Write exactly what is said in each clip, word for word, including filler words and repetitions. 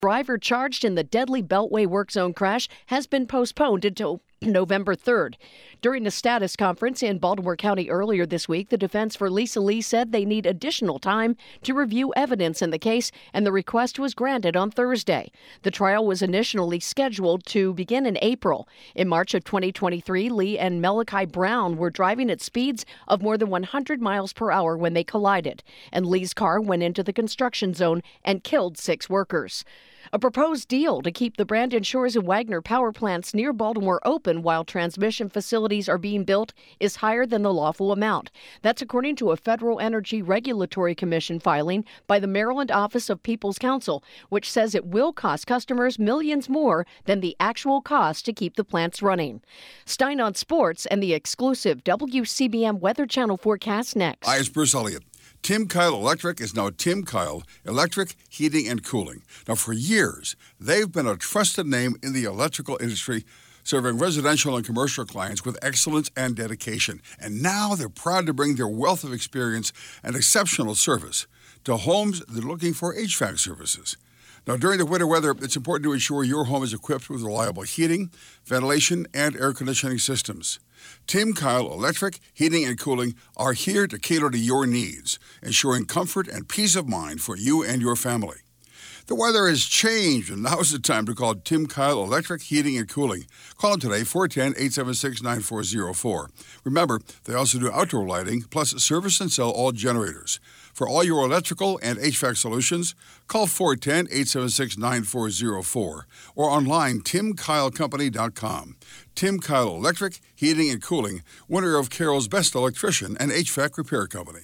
Driver charged in the deadly Beltway work zone crash has been postponed until November third. During a status conference in Baltimore County earlier this week, the defense for Lisa Lee said they need additional time to review evidence in the case, and the request was granted on Thursday. The trial was initially scheduled to begin in April. In March of twenty twenty-three, Lee and Malachi Brown were driving at speeds of more than one hundred miles per hour when they collided, and Lee's car went into the construction zone and killed six workers. A proposed deal to keep the Brandon Shores and Wagner power plants near Baltimore open while transmission facilities are being built is higher than the lawful amount. That's according to a Federal Energy Regulatory Commission filing by the Maryland Office of People's Counsel, which says it will cost customers millions more than the actual cost to keep the plants running. Stein on Sports and the exclusive W C B M Weather Channel forecast next. Hi, it's Bruce Elliott. Tim Kyle Electric is now Tim Kyle Electric Heating and Cooling. Now, for years, they've been a trusted name in the electrical industry, serving residential and commercial clients with excellence and dedication. And now they're proud to bring their wealth of experience and exceptional service to homes that are looking for H V A C services. Now, during the winter weather, it's important to ensure your home is equipped with reliable heating, ventilation, and air conditioning systems. Tim Kyle Electric Heating and Cooling are here to cater to your needs, ensuring comfort and peace of mind for you and your family. The weather has changed, and now's the time to call Tim Kyle Electric Heating and Cooling. Call them today, four one zero, eight seven six, nine four zero four. Remember, they also do outdoor lighting, plus service and sell all generators. For all your electrical and H V A C solutions, call four one zero, eight seven six, nine four zero four or online tim kyle company dot com. Tim Kyle Electric Heating and Cooling, winner of Carroll's Best Electrician and H V A C Repair Company.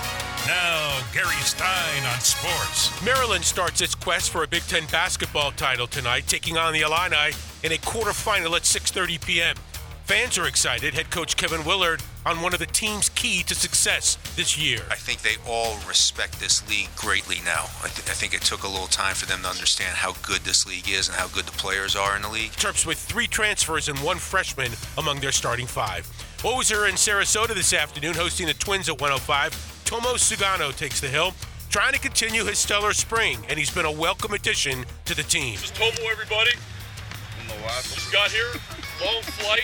Now, Gary Stein on sports. Maryland starts its quest for a Big Ten basketball title tonight, taking on the Illini in a quarterfinal at six thirty p.m. Fans are excited. Head coach Kevin Willard on one of the team's key to success this year. I think they all respect this league greatly now. I, th- I think it took a little time for them to understand how good this league is and how good the players are in the league. Terps with three transfers and one freshman among their starting five. Ozer in Sarasota this afternoon hosting the Twins at one oh five. Tomo Sugano takes the hill, trying to continue his stellar spring, and he's been a welcome addition to the team. This is Tomo, everybody. Just got here, long flight.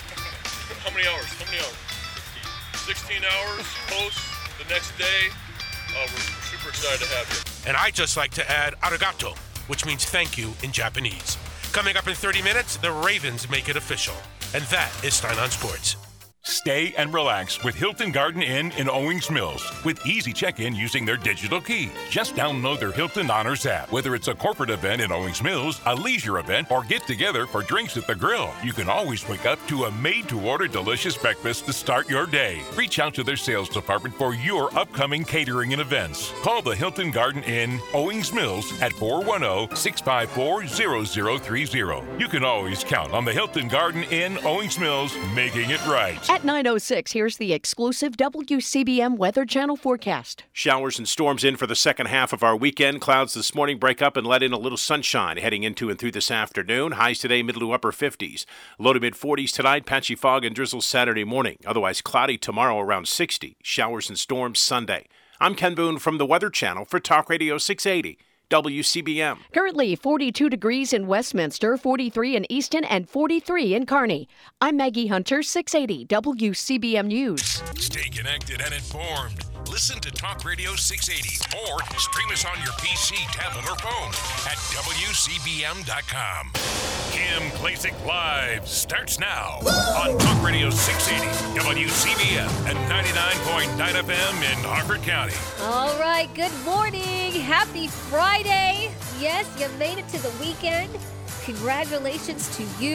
How many hours? How many hours? sixteen hours post the next day. Uh, we're, we're super excited to have you. And I just like to add arigato, which means thank you in Japanese. Coming up in thirty minutes, the Ravens make it official. And that is Stein on Sports. Stay and relax with Hilton Garden Inn in Owings Mills with easy check-in using their digital key. Just download their Hilton Honors app. Whether it's a corporate event in Owings Mills, a leisure event, or get together for drinks at the grill, you can always wake up to a made-to-order delicious breakfast to start your day. Reach out to their sales department for your upcoming catering and events. Call the Hilton Garden Inn Owings Mills at four one zero, six five four, zero zero three zero. You can always count on the Hilton Garden Inn Owings Mills making it right. At nine oh six, here's the exclusive W C B M Weather Channel forecast. Showers and storms in for the second half of our weekend. Clouds this morning break up and let in a little sunshine heading into and through this afternoon. Highs today, middle to upper fifties. Low to mid forties tonight. Patchy fog and drizzle Saturday morning. Otherwise cloudy tomorrow around sixty. Showers and storms Sunday. I'm Ken Boone from the Weather Channel for Talk Radio six eighty. W C B M. Currently forty-two degrees in Westminster, forty-three in Easton, and forty-three in Kearney. I'm Maggie Hunter, six eighty W C B M News. Stay connected and informed. Listen to Talk Radio six eighty or stream us on your P C, tablet, or phone at W C B M dot com. Kim Klacik Live starts now on Talk Radio six eighty W C B M and ninety-nine point nine F M in Harford County. All right, good morning. Happy Friday. Yes, you made it to the weekend. Congratulations to you.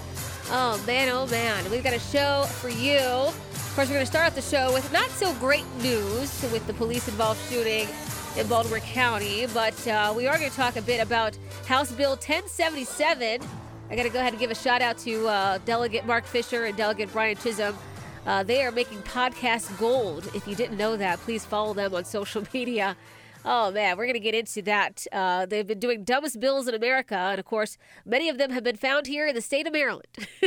Oh, man, oh, man. We've got a show for you. Of course, we're going to start off the show with not so great news with the police-involved shooting in Baltimore County, but uh, we are going to talk a bit about House Bill ten seventy-seven. I got to go ahead and give a shout-out to uh, Delegate Mark Fisher and Delegate Brian Chisholm. Uh, they are making podcast gold. If you didn't know that, please follow them on social media. Oh, man, we're going to get into that. Uh, they've been doing dumbest bills in America. And, of course, many of them have been found here in the state of Maryland.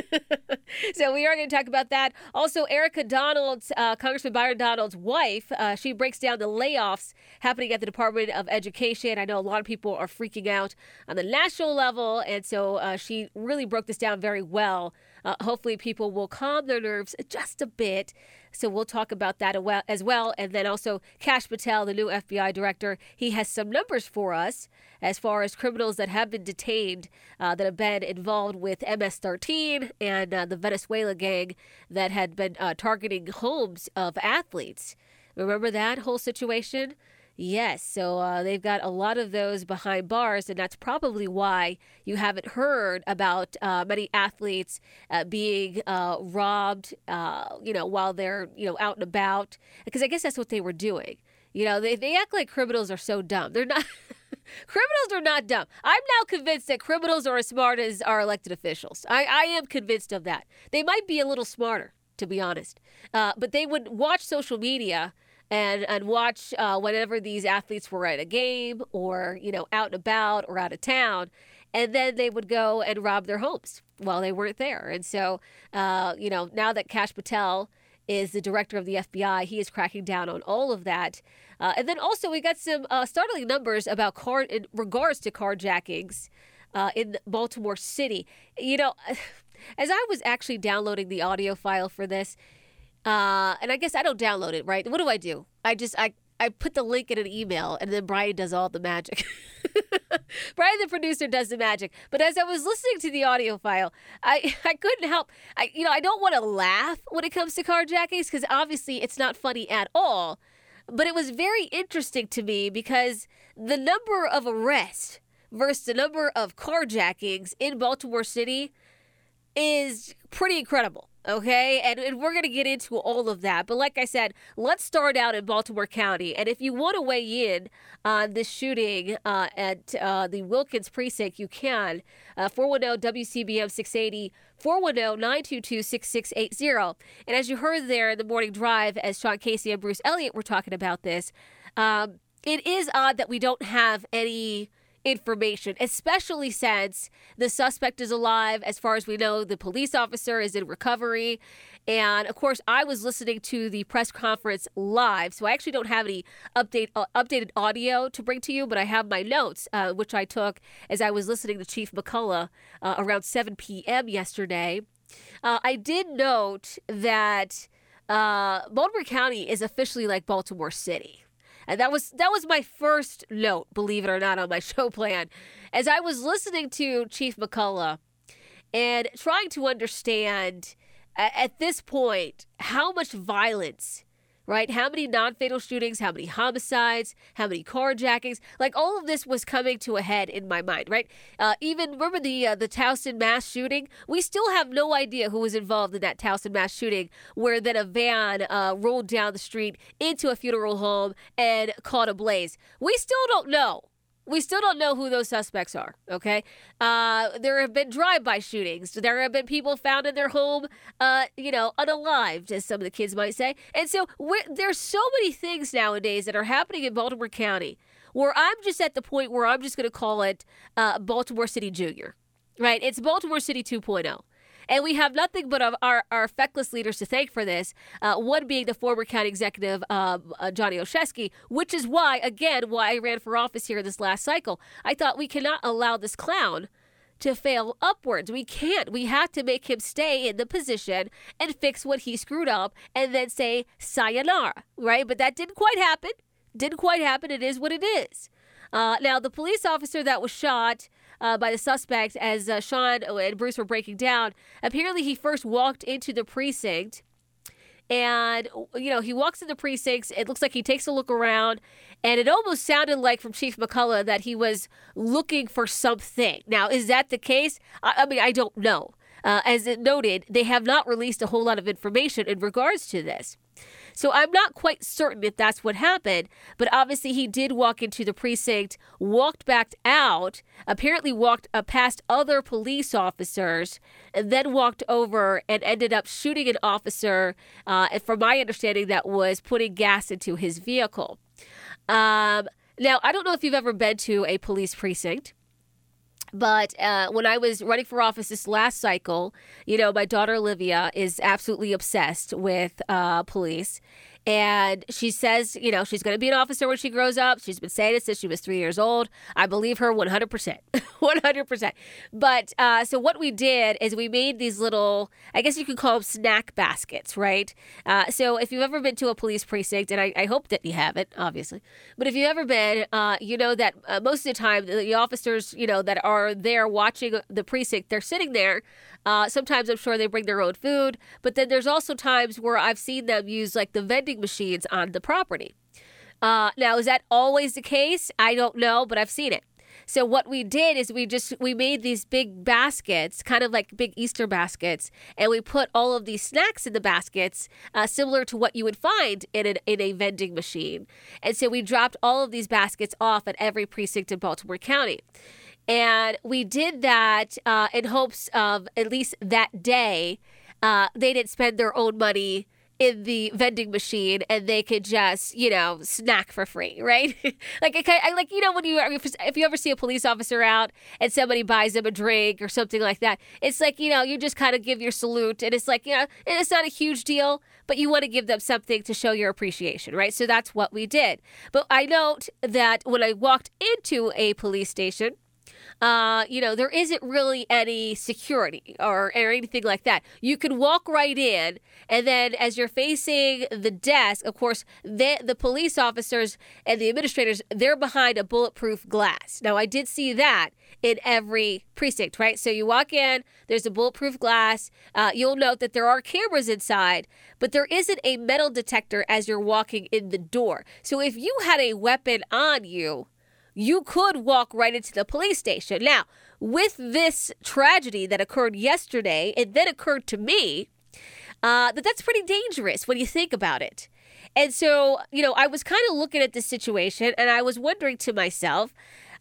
So we are going to talk about that. Also, Erica Donald's, uh, Congressman Byron Donald's wife, uh, she breaks down the layoffs happening at the Department of Education. I know a lot of people are freaking out on the national level. And so uh, she really broke this down very well. Uh, hopefully people will calm their nerves just a bit. So we'll talk about that as well. And then also Kash Patel, the new F B I director, he has some numbers for us as far as criminals that have been detained uh, that have been involved with M S thirteen and uh, the Venezuela gang that had been uh, targeting homes of athletes. Remember that whole situation? Yes, so uh, they've got a lot of those behind bars, and that's probably why you haven't heard about uh, many athletes uh, being uh, robbed, uh, you know, while they're, you know, out and about, because I guess that's what they were doing. You know, they, they act like criminals are so dumb. They're not. Criminals are not dumb. I'm now convinced that criminals are as smart as our elected officials. I, I am convinced of that. They might be a little smarter, to be honest, uh, but they would watch social media and and watch uh, whenever these athletes were at a game or, you know, out and about or out of town, and then they would go and rob their homes while they weren't there. And so, uh, you know, now that Kash Patel is the director of the F B I, he is cracking down on all of that. Uh, and then also we got some uh, startling numbers about car in regards to carjackings uh, in Baltimore City. You know, as I was actually downloading the audio file for this, Uh, and I guess I don't download it, right? What do I do? I just, I, I put the link in an email and then Brian does all the magic. Brian, the producer, does the magic. But as I was listening to the audio file, I, I couldn't help, I, you know, I don't want to laugh when it comes to carjackings because obviously it's not funny at all. But it was very interesting to me because the number of arrests versus the number of carjackings in Baltimore City is pretty incredible. Okay, and, and we're going to get into all of that. But like I said, let's start out in Baltimore County. And if you want to weigh in on this shooting uh, at uh, the Wilkins precinct, you can. Uh, four one zero W C B M six eighty, four one zero, nine two two, six six eight zero. And as you heard there in the morning drive, as Sean Casey and Bruce Elliott were talking about this, um, it is odd that we don't have any information, especially since the suspect is alive. As far as we know, the police officer is in recovery. And of course, I was listening to the press conference live, so I actually don't have any update uh, updated audio to bring to you, but I have my notes, uh, which I took as I was listening to Chief McCullough uh, around seven p.m. yesterday. Uh, I did note that uh, Baltimore County is officially like Baltimore City. And that was that was my first note, believe it or not, on my show plan. As I was listening to Chief McCullough and trying to understand uh, at this point how much violence, right? How many non-fatal shootings, how many homicides, how many carjackings, like all of this was coming to a head in my mind, right? Uh, even remember the uh, the Towson mass shooting? We still have no idea who was involved in that Towson mass shooting where then a van uh, rolled down the street into a funeral home and caught ablaze. We still don't know. We still don't know who those suspects are, okay? Uh, there have been drive-by shootings. There have been people found in their home, uh, you know, unalived, as some of the kids might say. And so we're, there's so many things nowadays that are happening in Baltimore County where I'm just at the point where I'm just going to call it uh, Baltimore City Junior, right? It's Baltimore City two point oh. And we have nothing but our, our feckless leaders to thank for this, uh, one being the former county executive, uh, uh, Johnny Olszewski, which is why, again, why I ran for office here this last cycle. I thought we cannot allow this clown to fail upwards. We can't. We have to make him stay in the position and fix what he screwed up and then say sayonara, right? But that didn't quite happen. Didn't quite happen. It is what it is. Uh, now, the police officer that was shot uh, by the suspect, as uh, Sean and Bruce were breaking down, apparently he first walked into the precinct. And, you know, he walks in the precincts. It looks like he takes a look around. And it almost sounded like from Chief McCullough that he was looking for something. Now, is that the case? I, I mean, I don't know. Uh, as it noted, they have not released a whole lot of information in regards to this. So I'm not quite certain if that's what happened, but obviously he did walk into the precinct, walked back out, apparently walked uh, past other police officers, and then walked over and ended up shooting an officer, uh, and from my understanding, that was putting gas into his vehicle. Um, Now, I don't know if you've ever been to a police precinct, but uh, when I was running for office this last cycle, you know, my daughter Olivia is absolutely obsessed with uh, police. And she says, you know, she's going to be an officer when she grows up. She's been saying it since she was three years old. I believe her one hundred percent. one hundred percent. But uh, so what we did is we made these little, I guess you could call them snack baskets, right? Uh, so if you've ever been to a police precinct, and I, I hope that you haven't, obviously, but if you've ever been, uh, you know that uh, most of the time the officers, you know, that are there watching the precinct, they're sitting there. Uh, sometimes I'm sure they bring their own food, but then there's also times where I've seen them use like the vending machines on the property. Uh, now, is that always the case? I don't know, but I've seen it. So what we did is we just, we made these big baskets, kind of like big Easter baskets, and we put all of these snacks in the baskets, uh, similar to what you would find in, an, in a vending machine. And so we dropped all of these baskets off at every precinct in Baltimore County. And we did that uh, in hopes of at least that day, uh, they didn't spend their own money in the vending machine and they could just, you know, snack for free, right? like, I, I, like, you know, when you, if you ever see a police officer out and somebody buys them a drink or something like that, it's like, you know, you just kind of give your salute and it's like, you know, and it's not a huge deal, but you want to give them something to show your appreciation, right? So that's what we did. But I note that when I walked into a police station, Uh, you know, there isn't really any security or, or anything like that. You can walk right in, and then as you're facing the desk, of course, the, the police officers and the administrators, they're behind a bulletproof glass. Now, I did see that in every precinct, right? So you walk in, there's a bulletproof glass. Uh, you'll note that there are cameras inside, but there isn't a metal detector as you're walking in the door. So if you had a weapon on you, you could walk right into the police station. Now, with this tragedy that occurred yesterday, it then occurred to me uh, that that's pretty dangerous when you think about it. And so, you know, I was kind of looking at this situation and I was wondering to myself,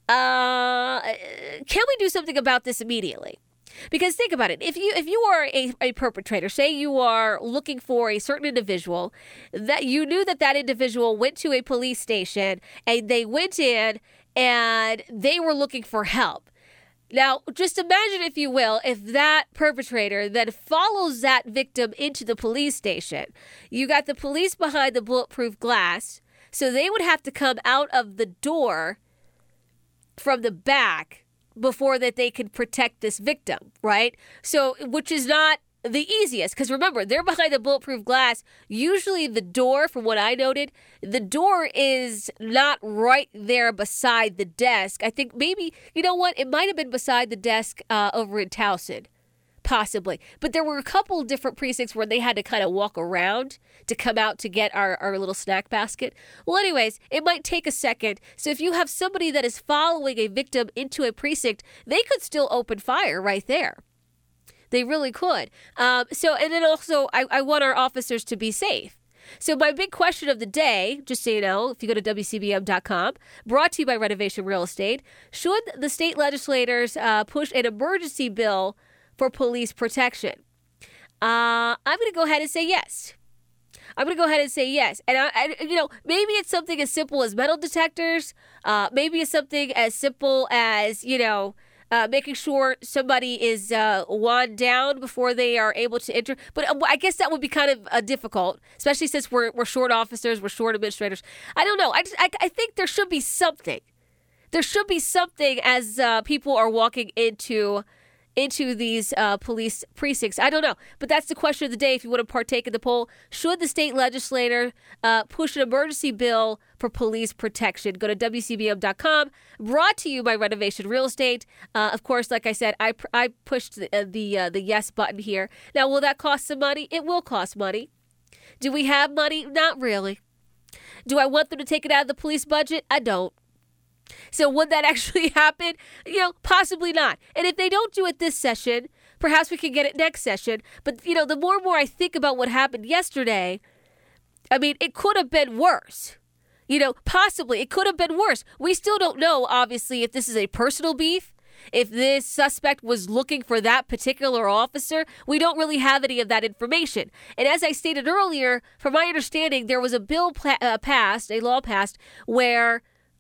uh, can we do something about this immediately? Because think about it. If you if you are a, a perpetrator, say you are looking for a certain individual, that you knew that that individual went to a police station and they went in and they were looking for help. Now, just imagine, if you will, if that perpetrator then follows that victim into the police station. You got the police behind the bulletproof glass, so they would have to come out of the door from the back before that they could protect this victim, right? So, which is not the easiest, because remember, they're behind the bulletproof glass. Usually the door, from what I noted, the door is not right there beside the desk. I think maybe, you know what, it might have been beside the desk uh, over in Towson, possibly. But there were a couple different precincts where they had to kind of walk around to come out to get our, our little snack basket. Well, anyways, it might take a second. So if you have somebody that is following a victim into a precinct, they could still open fire right there. They really could. Um, so, and then also, I, I want our officers to be safe. So my big question of the day, just so you know, if you go to W C B M dot com, brought to you by Renovation Real Estate, should the state legislators uh, push an emergency bill for police protection? Uh, I'm going to go ahead and say yes. I'm going to go ahead and say yes. And, I, I, you know, maybe it's something as simple as metal detectors. Uh, maybe it's something as simple as, you know, Uh, making sure somebody is uh, wand down before they are able to enter. But uh, I guess that would be kind of uh, difficult, especially since we're we're short officers, we're short administrators. I don't know. I, just, I, I think there should be something. There should be something as uh, people are walking into into these uh, police precincts. I don't know. But that's the question of the day if you want to partake in the poll. Should the state legislator uh, push an emergency bill for police protection? Go to W C B M dot com. Brought to you by Renovation Real Estate. Uh, of course, like I said, I I pushed the uh, the, uh, the yes button here. Now, will that cost some money? It will cost money. Do we have money? Not really. Do I want them to take it out of the police budget? I don't. So would that actually happen? You know, possibly not. And if they don't do it this session, perhaps we can get it next session. But, you know, the more and more I think about what happened yesterday, I mean, it could have been worse. You know, possibly it could have been worse. We still don't know, obviously, if this is a personal beef, if this suspect was looking for that particular officer. We don't really have any of that information. And as I stated earlier, from my understanding, there was a bill pla- uh, passed, a law passed, where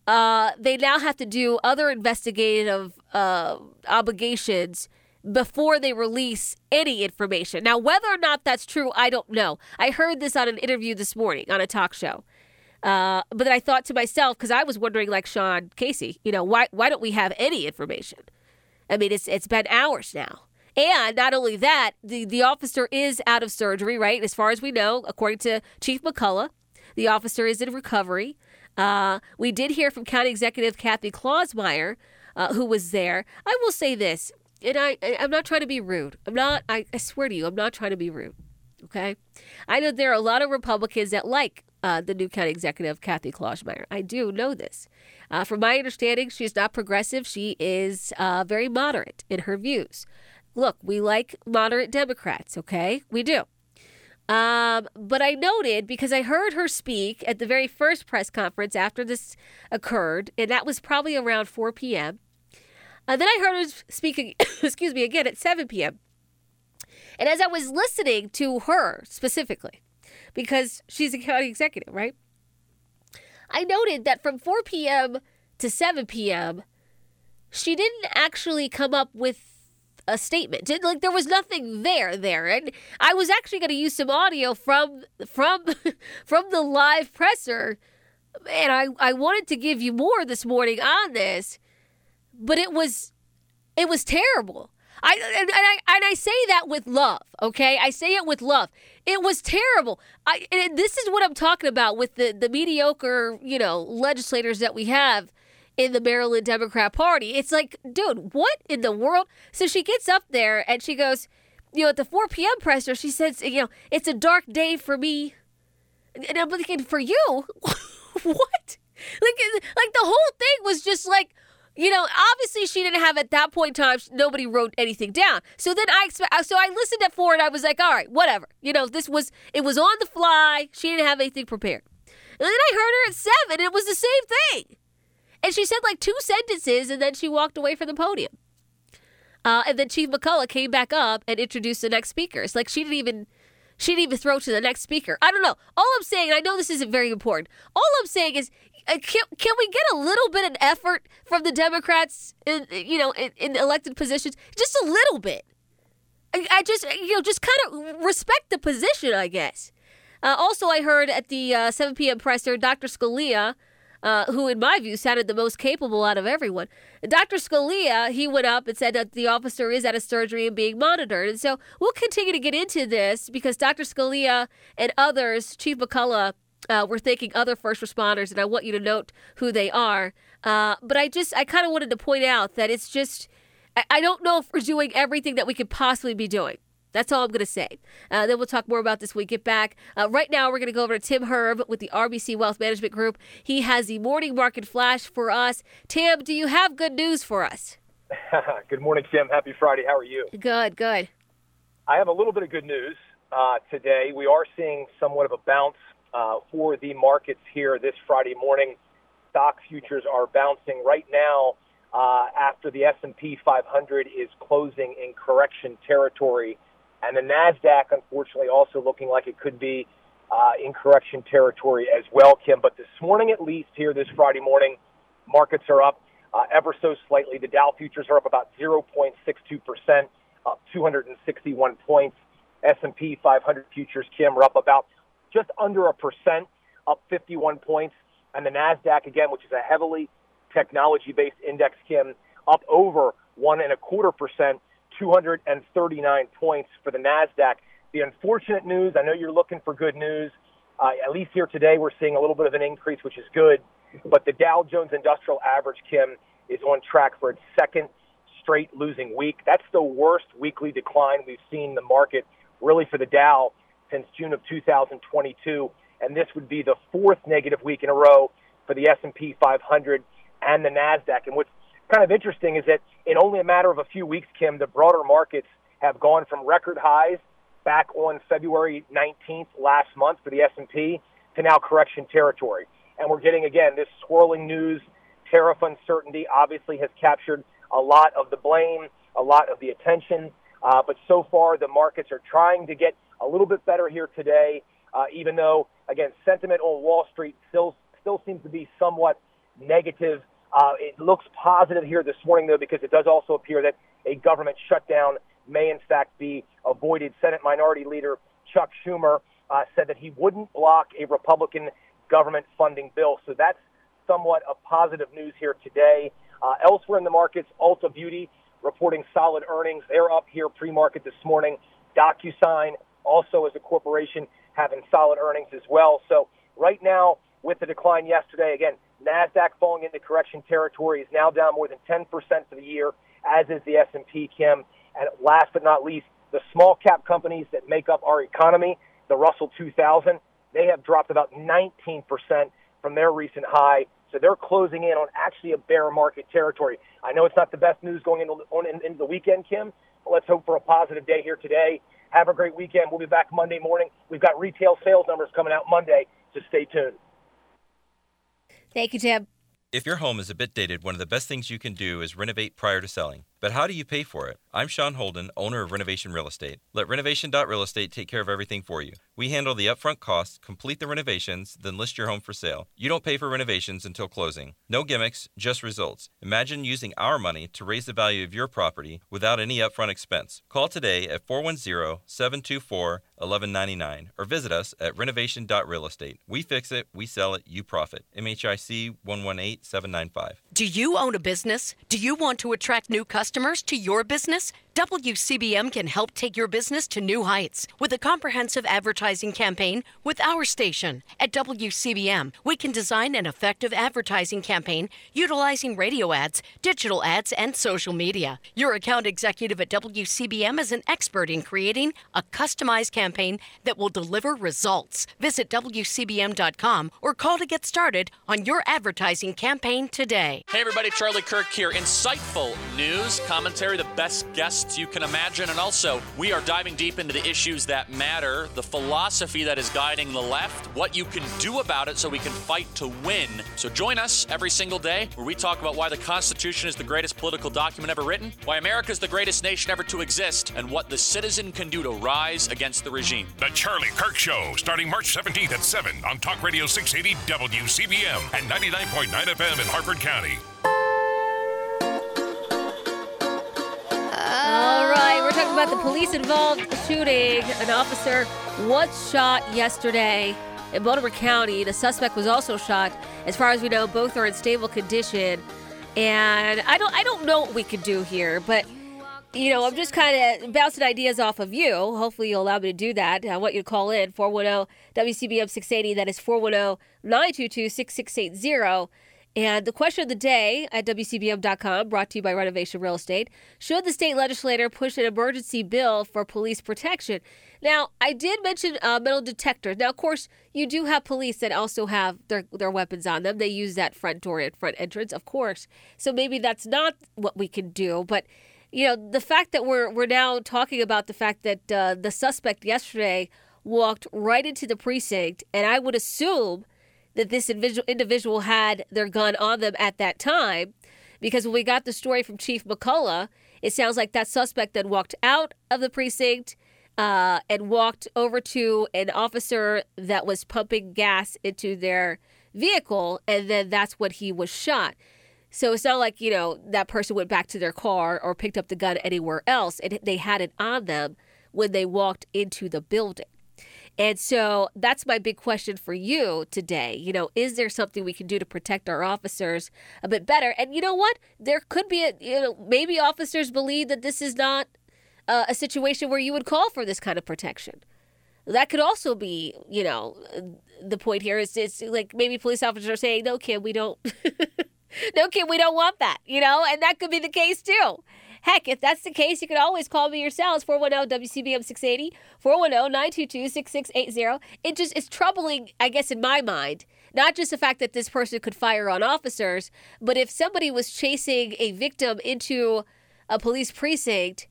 uh, they now have to do other investigative uh, obligations before they release any information. Now, whether or not that's true, I don't know. I heard this on an interview this morning on a talk show. Uh, but then I thought to myself, because I was wondering, like Sean Casey, you know, why why don't we have any information? I mean, it's it's been hours now. And not only that, the, the officer is out of surgery, right? As far as we know, according to Chief McCullough, the officer is in recovery. Uh, we did hear from County Executive Kathy Klausmeier, uh, who was there. I will say this, and I, I, I'm not trying to be rude. I'm not, I, I swear to you, I'm not trying to be rude, okay? I know there are a lot of Republicans that like uh, the new County Executive, Kathy Klausmeier. I do know this. Uh, from my understanding, she's not progressive. She is uh, very moderate in her views. Look, we like moderate Democrats, okay? We do. Um, but I noted, because I heard her speak at the very first press conference after this occurred, and that was probably around four p.m., and then I heard her speaking, excuse me, again at seven p.m. And as I was listening to her specifically, because she's a county executive, right? I noted that from four p.m. to seven p.m., she didn't actually come up with a statement. Like, there was nothing there there. And I was actually going to use some audio from from from the live presser, and I, I wanted to give you more this morning on this, but it was it was terrible. I and, and I and I say that with love, okay? I say it with love. It was terrible. I and this is what I'm talking about with the, the mediocre, you know, legislators that we have in the Maryland Democrat Party. It's like, dude, what in the world? So she gets up there and she goes, you know, at the four p.m. presser, she says, you know, it's a dark day for me. And I'm thinking, for you? What? Like, like the whole thing was just like, you know, obviously she didn't have at that point in time, nobody wrote anything down. So then I expect, so I listened at four and I was like, all right, whatever. You know, this was, it was on the fly. She didn't have anything prepared. And then I heard her at seven and it was the same thing. And she said like two sentences and then she walked away from the podium. Uh, and then Chief McCullough came back up and introduced the next speaker. It's like she didn't even, she didn't even throw to the next speaker. I don't know. All I'm saying, and I know this isn't very important, all I'm saying is, Uh, can, can we get a little bit of effort from the Democrats in, you know, in, in elected positions? Just a little bit. I, I just, you know, just kind of respect the position, I guess. Uh, also, I heard at the uh, seven p.m. presser, Doctor Scalia, uh, who in my view sounded the most capable out of everyone. Doctor Scalia, he went up and said that the officer is at a surgery and being monitored. And so we'll continue to get into this because Doctor Scalia and others, Chief McCullough, Uh, we're thanking other first responders, and I want you to note who they are. Uh, but I just, I kind of wanted to point out that it's just, I, I don't know if we're doing everything that we could possibly be doing. That's all I'm going to say. Uh, then we'll talk more about this when we get back. Uh, right now, we're going to go over to Tim Herb with the R B C Wealth Management Group. He has the morning market flash for us. Tim, do you have good news for us? Good morning, Kim. Happy Friday. How are you? Good, good. I have a little bit of good news uh, today. We are seeing somewhat of a bounce Uh, for the markets here this Friday morning. Stock futures are bouncing right now uh, after the S and P five hundred is closing in correction territory. And the NASDAQ, unfortunately, also looking like it could be uh, in correction territory as well, Kim. But this morning, at least here this Friday morning, markets are up uh, ever so slightly. The Dow futures are up about zero point six two percent, up two hundred sixty-one points. S and P five hundred futures, Kim, are up about just under a percent, up fifty-one points. And the NASDAQ, again, which is a heavily technology-based index, Kim, up over one and a quarter percent, two hundred thirty-nine points for the NASDAQ. The unfortunate news, I know you're looking for good news. Uh, at least here today, we're seeing a little bit of an increase, which is good. But the Dow Jones Industrial Average, Kim, is on track for its second straight losing week. That's the worst weekly decline we've seen in the market, really, for the Dow since June of two thousand twenty-two, and this would be the fourth negative week in a row for the S and P five hundred and the NASDAQ. And what's kind of interesting is that in only a matter of a few weeks, Kim, the broader markets have gone from record highs back on February nineteenth last month for the S and P to now correction territory. And we're getting, again, this swirling news. Tariff uncertainty obviously has captured a lot of the blame, a lot of the attention. Uh, but so far, the markets are trying to get a little bit better here today, uh, even though, again, sentiment on Wall Street still still seems to be somewhat negative. Uh, it looks positive here this morning, though, because it does also appear that a government shutdown may, in fact, be avoided. Senate Minority Leader Chuck Schumer uh, said that he wouldn't block a Republican government funding bill. So that's somewhat of positive news here today. Uh, elsewhere in the markets, Ulta Beauty reporting solid earnings. They're up here pre-market this morning. DocuSign, also as a corporation, having solid earnings as well. So right now, with the decline yesterday, again, NASDAQ falling into correction territory, is now down more than ten percent for the year, as is the S and P, Kim. And last but not least, the small cap companies that make up our economy, the Russell two thousand, they have dropped about nineteen percent from their recent high. So they're closing in on actually a bear market territory. I know it's not the best news going into, on, into the weekend, Kim, but let's hope for a positive day here today. Have a great weekend. We'll be back Monday morning. We've got retail sales numbers coming out Monday, so stay tuned. Thank you, Tim. If your home is a bit dated, one of the best things you can do is renovate prior to selling. But how do you pay for it? I'm Sean Holden, owner of Renovation Real Estate. Let Renovation dot Real Estate take care of everything for you. We handle the upfront costs, complete the renovations, then list your home for sale. You don't pay for renovations until closing. No gimmicks, just results. Imagine using our money to raise the value of your property without any upfront expense. Call today at four one zero, seven two four, one one nine nine or visit us at Renovation dot Real Estate. We fix it, we sell it, you profit. M H I C one one eight seven nine five. Do you own a business? Do you want to attract new customers to your business? W C B M can help take your business to new heights with a comprehensive advertising campaign with our station. At W C B M, we can design an effective advertising campaign utilizing radio ads, digital ads, and social media. Your account executive at W C B M is an expert in creating a customized campaign that will deliver results. Visit W C B M dot com or call to get started on your advertising campaign today. Hey everybody, Charlie Kirk here. Insightful news, commentary, the best guests you can imagine, and also we are diving deep into the issues that matter, the philosophy that is guiding the left, what you can do about it so we can fight to win. So join us every single day where we talk about why the Constitution is the greatest political document ever written, why America is the greatest nation ever to exist, and what the citizen can do to rise against the regime. The Charlie Kirk Show, starting March seventeenth at seven on Talk Radio six eighty W C B M and ninety-nine point nine F M in Harford County. All right, we're talking about the police-involved shooting. An officer was shot yesterday in Baltimore County. The suspect was also shot. As far as we know, both are in stable condition. And I don't, I don't know what we could do here, but you know, I'm just kind of bouncing ideas off of you. Hopefully, you'll allow me to do that. I want you to call in four one zero W C B M six eighty. That is four one zero, nine two two, six six eight zero. And the question of the day at W C B M dot com, brought to you by Renovation Real Estate: should the state legislature push an emergency bill for police protection? Now, I did mention uh, metal detectors. Now, of course, you do have police that also have their, their weapons on them. They use that front door and front entrance, of course. So maybe that's not what we can do. But, you know, the fact that we're we're now talking about the fact that uh, the suspect yesterday walked right into the precinct, and I would assume that this individual had their gun on them at that time, because when we got the story from Chief McCullough, it sounds like that suspect then walked out of the precinct uh, and walked over to an officer that was pumping gas into their vehicle, and then that's when he was shot. So it's not like, you know, that person went back to their car or picked up the gun anywhere else, and they had it on them when they walked into the building. And so that's my big question for you today. You know, is there something we can do to protect our officers a bit better? And you know what? There could be, a, you know, maybe officers believe that this is not uh, a situation where you would call for this kind of protection. That could also be, you know, the point here is it's like maybe police officers are saying, no, Kim, we don't, no, Kim, we don't want that, you know, and that could be the case too. Heck, if that's the case, you can always call me yourselves, four one zero W C B M six eighty, four one zero, nine two two, six six eight zero. It just is troubling, I guess, in my mind, not just the fact that this person could fire on officers, but if somebody was chasing a victim into a police precinct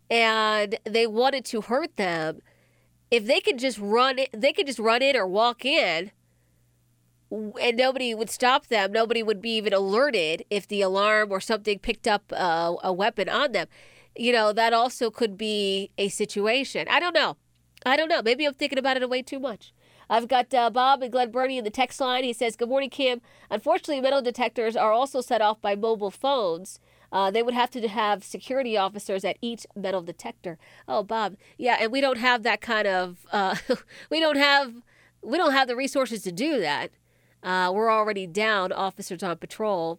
and they wanted to hurt them, if they could just run, they could just run in or walk in, and nobody would stop them. Nobody would be even alerted if the alarm or something picked up uh, a weapon on them. You know, that also could be a situation. I don't know. I don't know. Maybe I'm thinking about it way too much. I've got uh, Bob and Glen Burnie in the text line. He says, good morning, Kim. Unfortunately, metal detectors are also set off by mobile phones. Uh, they would have to have security officers at each metal detector. Oh, Bob. Yeah, and we don't have that kind of, uh, we don't have, we don't have the resources to do that. Uh, we're already down officers on patrol.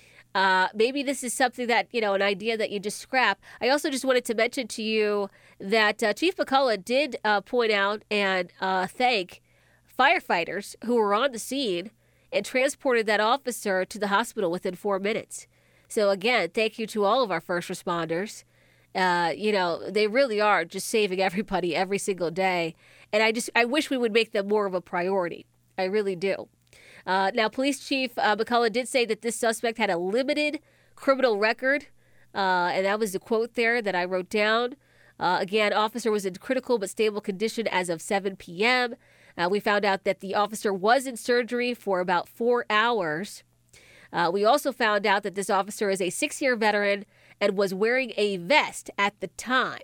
Uh, maybe this is something that, you know, an idea that you just scrap. I also just wanted to mention to you that uh, Chief McCullough did uh, point out and uh, thank firefighters who were on the scene and transported that officer to the hospital within four minutes. So, again, thank you to all of our first responders. Uh, you know, they really are just saving everybody every single day. And I just, I wish we would make them more of a priority. I really do. Uh, now, Police Chief uh, McCullough did say that this suspect had a limited criminal record. Uh, and that was the quote there that I wrote down. Uh, again, officer was in critical but stable condition as of seven p.m. Uh, we found out that the officer was in surgery for about four hours. Uh, we also found out that this officer is a six-year veteran and was wearing a vest at the time.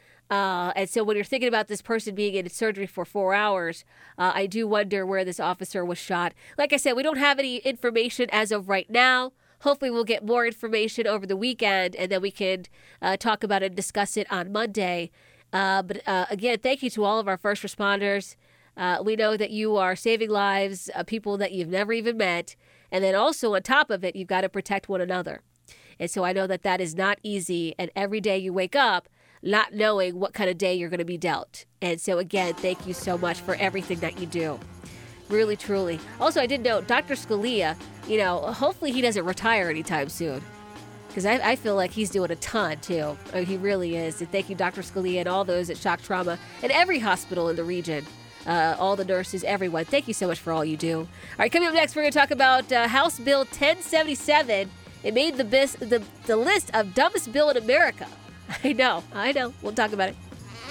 Uh, and so when you're thinking about this person being in surgery for four hours, uh, I do wonder where this officer was shot. Like I said, we don't have any information as of right now. Hopefully we'll get more information over the weekend, and then we can uh, talk about it and discuss it on Monday. Uh, but uh, again, thank you to all of our first responders. Uh, we know that you are saving lives, uh, people that you've never even met. And then also on top of it, you've got to protect one another. And so I know that that is not easy. And every day you wake up not knowing what kind of day you're going to be dealt. And so again, thank you so much for everything that you do. Really, truly. Also, I did note Doctor Scalia, you know, hopefully he doesn't retire anytime soon. Because I, I feel like he's doing a ton, too. I mean, he really is. And thank you, Doctor Scalia, and all those at Shock Trauma and every hospital in the region. Uh, all the nurses, everyone. Thank you so much for all you do. All right, coming up next, we're going to talk about uh, House Bill ten seventy-seven. It made the, bis- the the list of dumbest bill in America. I know, I know. We'll talk about it.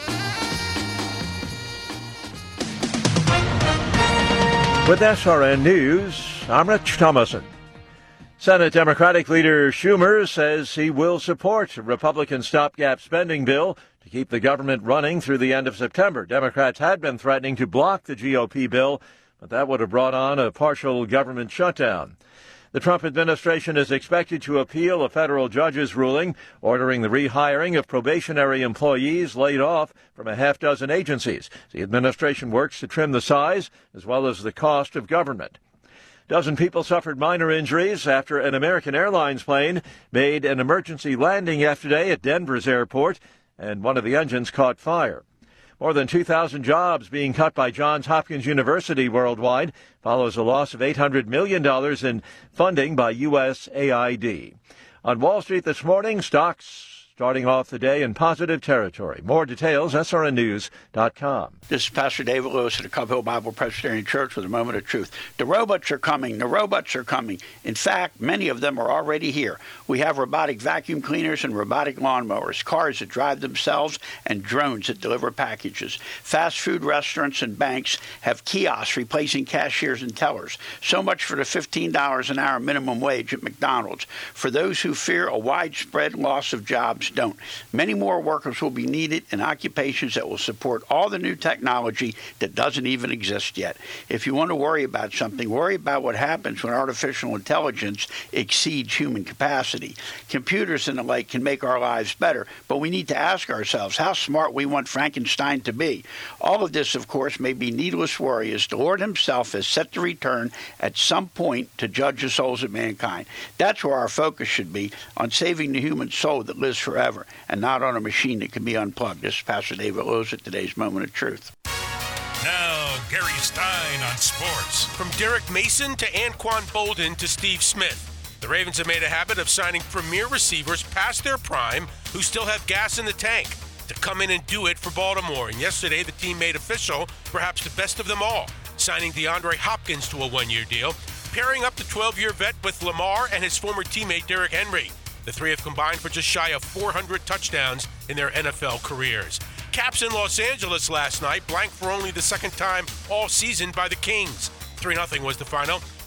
With S R N News, I'm Rich Thomason. Senate Democratic leader Schumer says he will support a Republican stopgap spending bill to keep the government running through the end of September. Democrats had been threatening to block the G O P bill, but that would have brought on a partial government shutdown. The Trump administration is expected to appeal a federal judge's ruling ordering the rehiring of probationary employees laid off from a half dozen agencies. The administration works to trim the size as well as the cost of government. A dozen people suffered minor injuries after an American Airlines plane made an emergency landing yesterday at Denver's airport, and one of the engines caught fire. More than two thousand jobs being cut by Johns Hopkins University worldwide follows a loss of eight hundred million dollars in funding by U S A I D. On Wall Street this morning, stocks starting off the day in positive territory. More details, S R N news dot com. This is Pastor David Lewis at the Cub Hill Bible Presbyterian Church with a moment of truth. The robots are coming. The robots are coming. In fact, many of them are already here. We have robotic vacuum cleaners and robotic lawnmowers, cars that drive themselves, and drones that deliver packages. Fast food restaurants and banks have kiosks replacing cashiers and tellers. So much for the fifteen dollars an hour minimum wage at McDonald's. For those who fear a widespread loss of jobs, don't. Many more workers will be needed in occupations that will support all the new technology that doesn't even exist yet. If you want to worry about something, worry about what happens when artificial intelligence exceeds human capacity. Computers and the like can make our lives better, but we need to ask ourselves how smart we want Frankenstein to be. All of this, of course, may be needless worry, as the Lord himself is set to return at some point to judge the souls of mankind. That's where our focus should be, on saving the human soul that lives forever. Forever, and not on a machine that can be unplugged. This is Pastor David Lewis at today's Moment of Truth. Now, Gary Stein on sports. From Derek Mason to Anquan Bolden to Steve Smith, the Ravens have made a habit of signing premier receivers past their prime who still have gas in the tank to come in and do it for Baltimore. And yesterday, the team made official perhaps the best of them all, signing DeAndre Hopkins to a one-year deal, pairing up the twelve-year vet with Lamar and his former teammate Derrick Henry. The three have combined for just shy of four hundred touchdowns in their N F L careers. Caps in Los Angeles last night, blanked for only the second time all season by the Kings. three nothing was the final.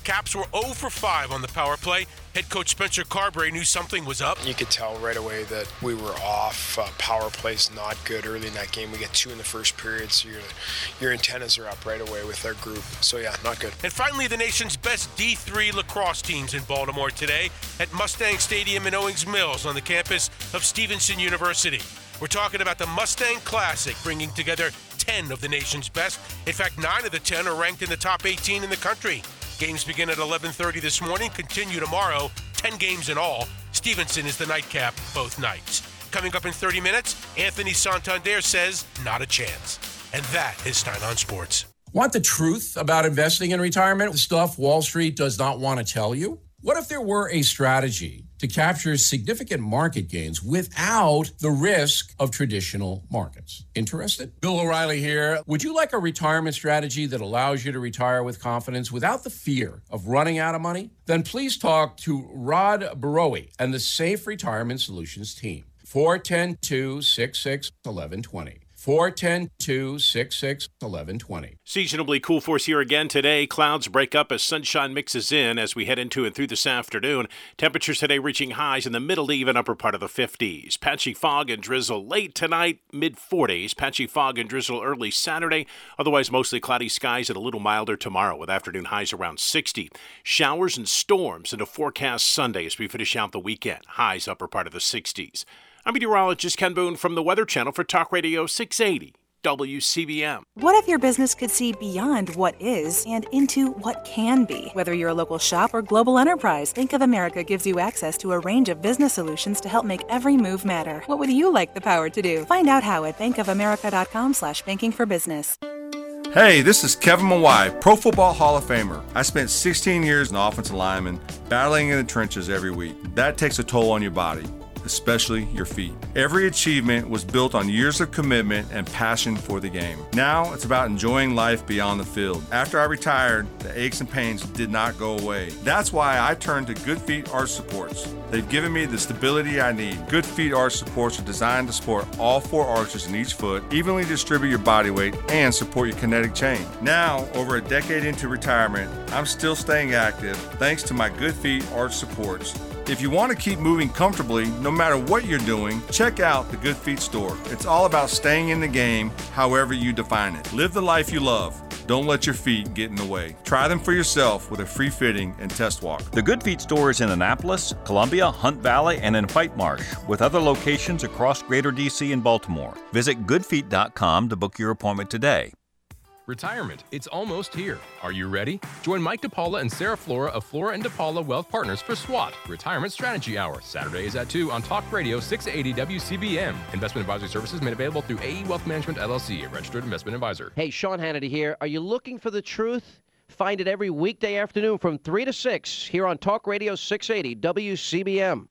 Caps were zero for five on the power play. Head coach Spencer Carberry knew something was up. You could tell right away that we were off. Uh, power play's not good early in that game. We get two in the first period, so your, your antennas are up right away with our group. So, yeah, not good. And finally, the nation's best D three lacrosse teams in Baltimore today at Mustang Stadium in Owings Mills on the campus of Stevenson University. We're talking about the Mustang Classic, bringing together ten of the nation's best. In fact, nine of the ten are ranked in the top eighteen in the country. Games begin at eleven thirty this morning, continue tomorrow, ten games in all. Stevenson is the nightcap both nights. Coming up in thirty minutes, Anthony Santander says not a chance. And that is Stein on Sports. Want the truth about investing in retirement? The stuff Wall Street does not want to tell you? What if there were a strategy to capture significant market gains without the risk of traditional markets? Interested? Bill O'Reilly here. Would you like a retirement strategy that allows you to retire with confidence without the fear of running out of money? Then please talk to Rod Barowie and the Safe Retirement Solutions team. four one zero, two six six, one one two zero. four one zero, two six six, one one two zero. Seasonably cool for us here again today. Clouds break up as sunshine mixes in as we head into and through this afternoon. Temperatures today reaching highs in the middle to even upper part of the fifties. Patchy fog and drizzle late tonight, mid forties. Patchy fog and drizzle early Saturday. Otherwise, mostly cloudy skies and a little milder tomorrow with afternoon highs around sixty. Showers and storms into forecast Sunday as we finish out the weekend. Highs upper part of the sixties. I'm meteorologist Ken Boone from the Weather Channel for Talk Radio six eighty W C B M. What if your business could see beyond what is and into what can be? Whether you're a local shop or global enterprise, Bank of America gives you access to a range of business solutions to help make every move matter. What would you like the power to do? Find out how at bankofamerica.com slash banking for business. Hey, this is Kevin Mawai, Pro Football Hall of Famer. I spent sixteen years as an offensive lineman, battling in the trenches every week. That takes a toll on your body, especially your feet. Every achievement was built on years of commitment and passion for the game. Now it's about enjoying life beyond the field. After I retired, the aches and pains did not go away. That's why I turned to Good Feet Arch Supports. They've given me the stability I need. Good Feet Arch Supports are designed to support all four arches in each foot, evenly distribute your body weight, and support your kinetic chain. Now, over a decade into retirement, I'm still staying active thanks to my Good Feet Arch Supports. If you want to keep moving comfortably, no matter what you're doing, check out the Good Feet store. It's all about staying in the game, however you define it. Live the life you love. Don't let your feet get in the way. Try them for yourself with a free fitting and test walk. The Good Feet store is in Annapolis, Columbia, Hunt Valley, and in White Marsh, with other locations across Greater D C and Baltimore. Visit good feet dot com to book your appointment today. Retirement, it's almost here. Are you ready? Join Mike DePaula and Sarah Flora of Flora and DePaula Wealth Partners for SWAT, Retirement Strategy Hour. Saturdays at two on Talk Radio six eighty W C B M. Investment advisory services made available through A E Wealth Management, L L C, a registered investment advisor. Hey, Sean Hannity here. Are you looking for the truth? Find it every weekday afternoon from three to six here on Talk Radio six eighty W C B M.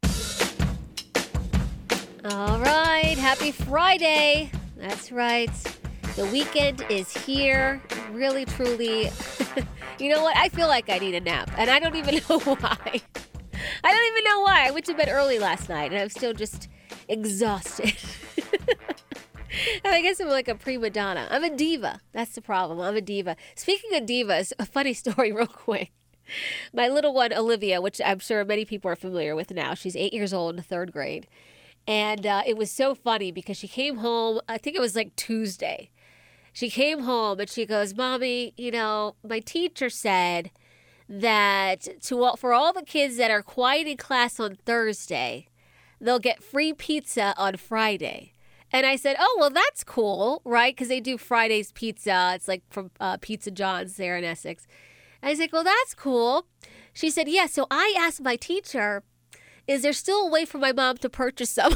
All right. Happy Friday. That's right. The weekend is here, really, truly. You know what? I feel like I need a nap, and I don't even know why. I don't even know why. I went to bed early last night, and I'm still just exhausted. And I guess I'm like a prima donna. I'm a diva. That's the problem. I'm a diva. Speaking of divas, a funny story real quick. My little one, Olivia, which I'm sure many people are familiar with now. She's eight years old in the third grade. And uh, it was so funny because she came home, I think it was like Tuesday. She came home and she goes, Mommy, you know, my teacher said that to all, for all the kids that are quiet in class on Thursday, they'll get free pizza on Friday. And I said, oh, well, that's cool, right? Because they do Friday's pizza. It's like from uh, Pizza John's there in Essex. And I was like, well, that's cool. She said, yeah, so I asked my teacher, is there still a way for my mom to purchase some?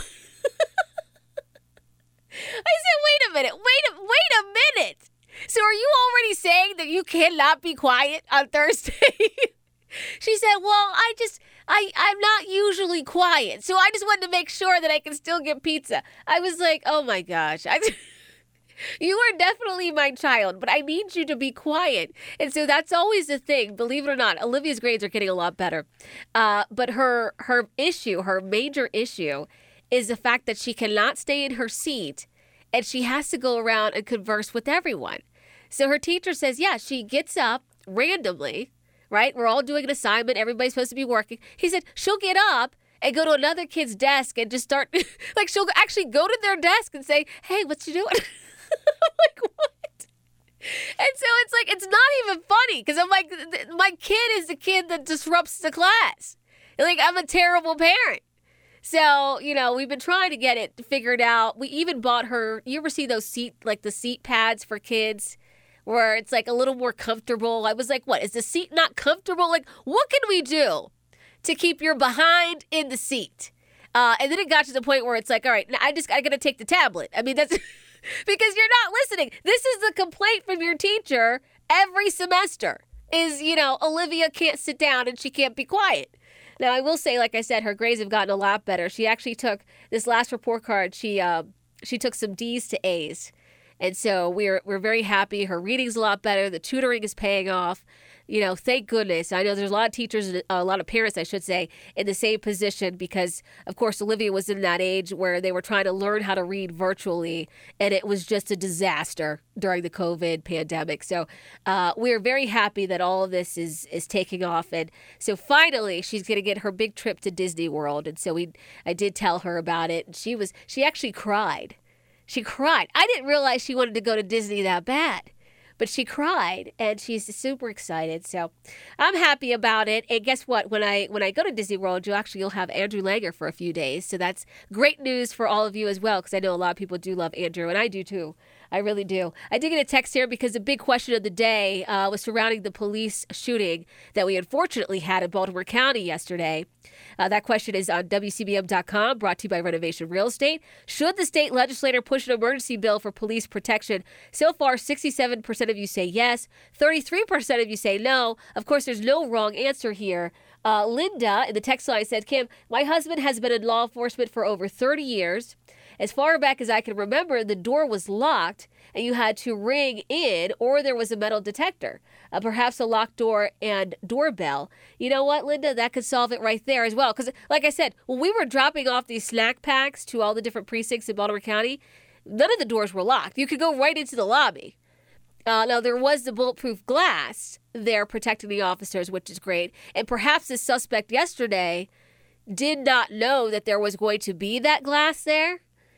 I said, wait a minute, wait a, wait a minute. So are you already saying that you cannot be quiet on Thursday? She said, well, I just, I, I'm not usually quiet. So I just wanted to make sure that I can still get pizza. I was like, oh my gosh. I, you are definitely my child, but I need you to be quiet. And so that's always the thing. Believe it or not, Olivia's grades are getting a lot better. Uh, but her her issue, her major issue, is the fact that she cannot stay in her seat and she has to go around and converse with everyone. So her teacher says, yeah, she gets up randomly, right? We're all doing an assignment. Everybody's supposed to be working. He said she'll get up and go to another kid's desk and just start, like she'll actually go to their desk and say, hey, what you doing? Like, what? And so it's like, it's not even funny because I'm like, my kid is the kid that disrupts the class. Like, I'm a terrible parent. So, you know, we've been trying to get it figured out. We even bought her, you ever see those seat, like the seat pads for kids where it's like a little more comfortable? I was like, what, is the seat not comfortable? Like, what can we do to keep your behind in the seat? Uh, and then it got to the point where it's like, all right, I just, I got to take the tablet. I mean, that's because you're not listening. This is the complaint from your teacher every semester is, you know, Olivia can't sit down and she can't be quiet. Now, I will say, like I said, her grades have gotten a lot better. She actually took this last report card. She uh, she took some D's to A's. And so we're we're very happy. Her reading's a lot better. The tutoring is paying off. You know, thank goodness. I know there's a lot of teachers, a lot of parents, I should say, in the same position because, of course, Olivia was in that age where they were trying to learn how to read virtually, and it was just a disaster during the COVID pandemic. So uh, we're very happy that all of this is is taking off. And so finally, she's going to get her big trip to Disney World. And so we, I did tell her about it. And she was, she actually cried. She cried. I didn't realize she wanted to go to Disney that bad. But she cried, and she's super excited. So I'm happy about it. And guess what? When I when I go to Disney World, you actually you'll have Andrew Langer for a few days. So that's great news for all of you as well, because I know a lot of people do love Andrew, and I do too. I really do. I did get a text here because the big question of the day uh, was surrounding the police shooting that we unfortunately had in Baltimore County yesterday. Uh, that question is on W C B M dot com, brought to you by Renovation Real Estate. Should the state legislature push an emergency bill for police protection? So far, sixty-seven percent of you say yes, thirty-three percent of you say no. Of course, there's no wrong answer here. Uh, Linda in the text line said, Kim, my husband has been in law enforcement for over thirty years. As far back as I can remember, the door was locked and you had to ring in, or there was a metal detector, uh, perhaps a locked door and doorbell. You know what, Linda? That could solve it right there as well. Because, like I said, when we were dropping off these snack packs to all the different precincts in Baltimore County, none of the doors were locked. You could go right into the lobby. Uh, now, there was the bulletproof glass there protecting the officers, which is great. And perhaps the suspect yesterday did not know that there was going to be that glass there.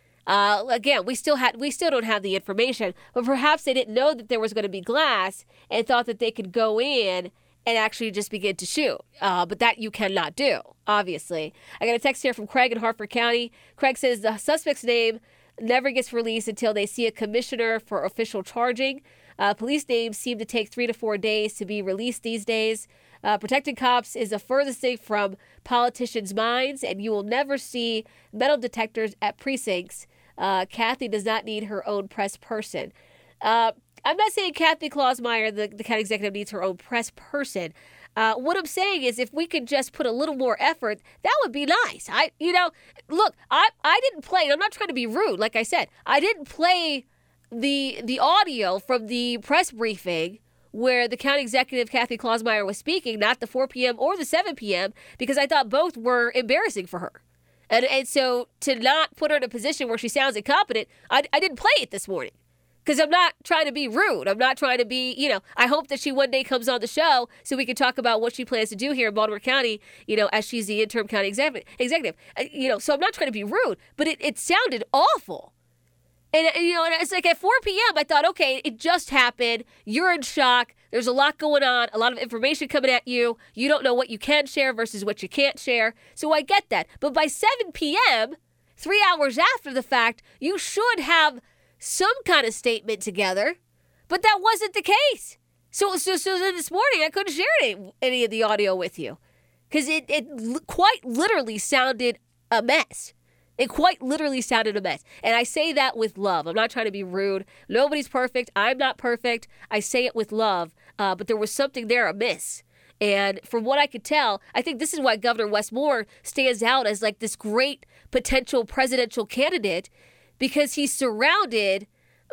Uh, again, we still had we still don't have the information, but perhaps they didn't know that there was going to be glass and thought that they could go in and actually just begin to shoot. Uh, but that you cannot do, obviously. I got a text here from Craig in Hartford County. Craig says the suspect's name never gets released until they see a commissioner for official charging. Uh, police names seem to take three to four days to be released these days. Uh, protecting cops is the furthest thing from politicians' minds, and you will never see metal detectors at precincts. Uh, Kathy does not need her own press person. Uh, I'm not saying Kathy Clausmeyer, the, the county executive, needs her own press person. Uh, what I'm saying is if we could just put a little more effort, that would be nice. I, you know, look, I, I didn't play, and I'm not trying to be rude, like I said. I didn't play the the audio from the press briefing where the county executive, Kathy Clausmeyer, was speaking, not the four p.m. or the seven p.m., because I thought both were embarrassing for her. And and so to not put her in a position where she sounds incompetent, I, I didn't play it this morning because I'm not trying to be rude. I'm not trying to be, you know, I hope that she one day comes on the show so we can talk about what she plans to do here in Baltimore County, you know, as she's the interim county executive. executive. Uh, you know, so I'm not trying to be rude, but it, it sounded awful. And, you know, and it's like at four p.m., I thought, okay, it just happened. You're in shock. There's a lot going on, a lot of information coming at you. You don't know what you can share versus what you can't share. So I get that. But by seven p.m., three hours after the fact, you should have some kind of statement together. But that wasn't the case. So, so, so then this morning, I couldn't share any, any of the audio with you because it, it l- quite literally sounded a mess. It quite literally sounded a mess. And I say that with love. I'm not trying to be rude. Nobody's perfect. I'm not perfect. I say it with love. Uh, but there was something there amiss. And from what I could tell, I think this is why Governor Wes Moore stands out as like this great potential presidential candidate, because he's surrounded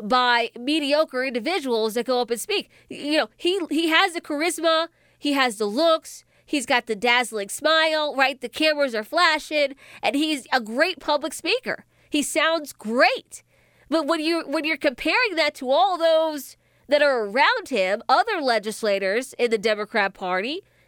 by mediocre individuals that go up and speak. You know, he he has the charisma. He has the looks. He's got the dazzling smile, right? The cameras are flashing, and he's a great public speaker. He sounds great. But when you when you're comparing that to all those that are around him, other legislators in the Democrat Party,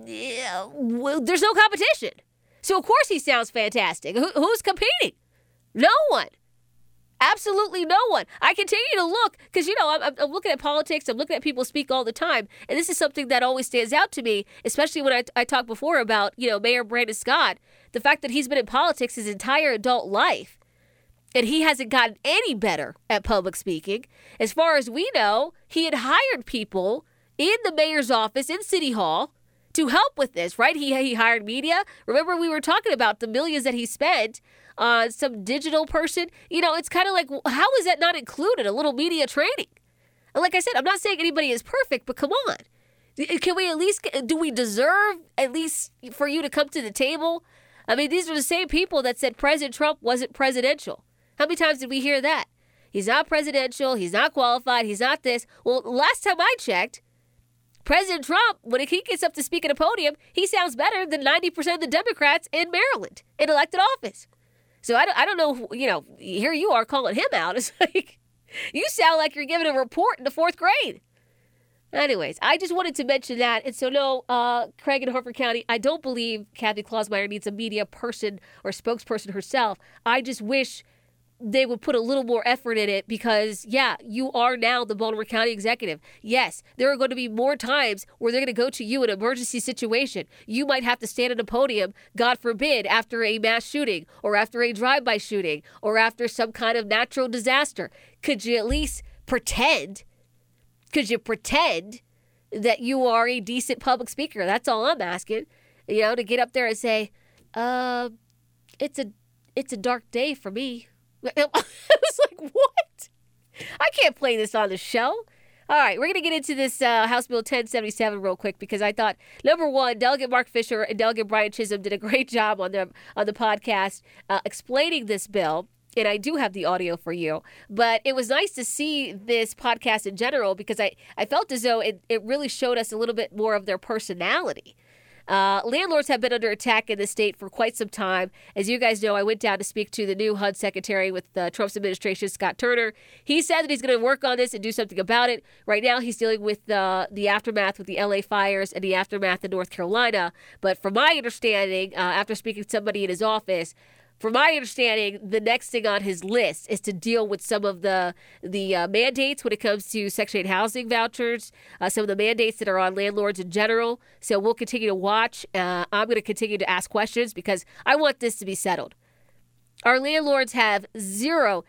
yeah, well, there's no competition. So, of course, he sounds fantastic. Who, who's competing? No one. Absolutely no one. I continue to look because, you know, I'm, I'm looking at politics. I'm looking at people speak all the time. And this is something that always stands out to me, especially when I, I talked before about, you know, Mayor Brandon Scott, the fact that he's been in politics his entire adult life. And he hasn't gotten any better at public speaking. As far as we know, he had hired people in the mayor's office in City Hall to help with this, right? He, he hired media. Remember, we were talking about the millions that he spent on some digital person. You know, it's kind of like, how is that not included? A little media training. And like I said, I'm not saying anybody is perfect, but come on. Can we at least, do we deserve at least for you to come to the table? I mean, these are the same people that said President Trump wasn't presidential. How many times did we hear that? He's not presidential. He's not qualified. He's not this. Well, last time I checked, President Trump, when he gets up to speak at a podium, he sounds better than ninety percent of the Democrats in Maryland in elected office. So I don't, I don't know, you know, here you are calling him out. It's like, you sound like you're giving a report in the fourth grade. Anyways, I just wanted to mention that. And so, no, uh, Craig in Harford County, I don't believe Kathy Klausmeier needs a media person or spokesperson herself. I just wish they would put a little more effort in it because, yeah, you are now the Baltimore County executive. Yes, there are going to be more times where they're going to go to you in an emergency situation. You might have to stand at a podium, God forbid, after a mass shooting or after a drive-by shooting or after some kind of natural disaster. Could you at least pretend? Could you pretend that you are a decent public speaker? That's all I'm asking. You know, to get up there and say, uh, it's a, it's a dark day for me. I was like, what? I can't play this on the show. All right, we're going to get into this uh, House Bill ten seventy-seven real quick because I thought, number one, Delegate Mark Fisher and Delegate Brian Chisholm did a great job on the, on the podcast uh, explaining this bill. And I do have the audio for you. But it was nice to see this podcast in general because I, I felt as though it, it really showed us a little bit more of their personality. Uh, landlords have been under attack in the state for quite some time. As you guys know, I went down to speak to the new H U D secretary with uh, Trump's administration, Scott Turner. He said that he's going to work on this and do something about it. Right now, he's dealing with uh, the aftermath with the L A fires and the aftermath in North Carolina. But from my understanding, uh, after speaking to somebody in his office, from my understanding, the next thing on his list is to deal with some of the the uh, mandates when it comes to Section eight housing vouchers, uh, some of the mandates that are on landlords in general. So we'll continue to watch. Uh, I'm going to continue to ask questions because I want this to be settled. Our landlords have zero,